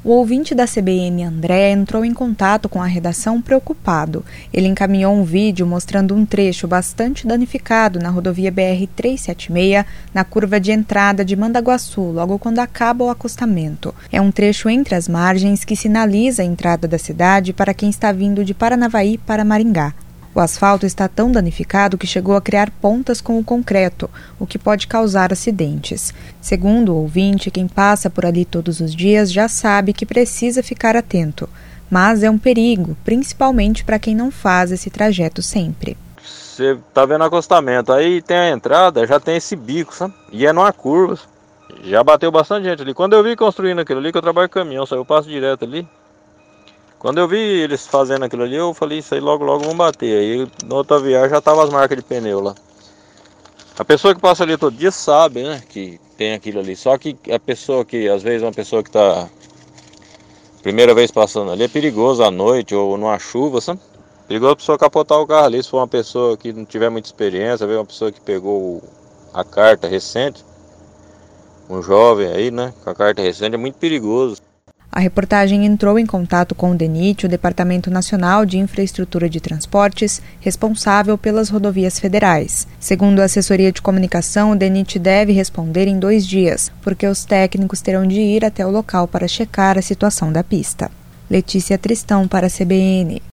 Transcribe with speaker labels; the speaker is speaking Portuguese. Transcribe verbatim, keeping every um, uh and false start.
Speaker 1: O ouvinte da C B N, André, entrou em contato com a redação preocupado. Ele encaminhou um vídeo mostrando um trecho bastante danificado na rodovia B R trezentos e setenta e seis, na curva de entrada de Mandaguaçu, logo quando acaba o acostamento. É um trecho entre as margens que sinaliza a entrada da cidade para quem está vindo de Paranavaí para Maringá. O asfalto está tão danificado que chegou a criar pontas com o concreto, o que pode causar acidentes. Segundo o ouvinte, quem passa por ali todos os dias já sabe que precisa ficar atento. Mas é um perigo, principalmente para quem não faz esse trajeto sempre.
Speaker 2: Você está vendo acostamento, aí tem a entrada, já tem esse bico, sabe? E é numa curva. Já bateu bastante gente ali. Quando eu vi construindo aquilo ali, que eu trabalho com caminhão, só eu passo direto ali. Quando eu vi eles fazendo aquilo ali, eu falei, isso aí logo logo vão bater. Aí na outra viagem já tava as marcas de pneu lá. A pessoa que passa ali todo dia sabe, né, que tem aquilo ali. Só que a pessoa que, às vezes uma pessoa que tá primeira vez passando ali, é perigoso à noite ou numa chuva, sabe? Perigoso a pessoa capotar o carro ali. Se for uma pessoa que não tiver muita experiência, ver uma pessoa que pegou a carta recente, um jovem aí, né, com a carta recente, é muito perigoso.
Speaker 1: A reportagem entrou em contato com o DENIT, o Departamento Nacional de Infraestrutura de Transportes, responsável pelas rodovias federais. Segundo a assessoria de comunicação, o DENIT deve responder em dois dias, porque os técnicos terão de ir até o local para checar a situação da pista. Letícia Tristão para a C B N.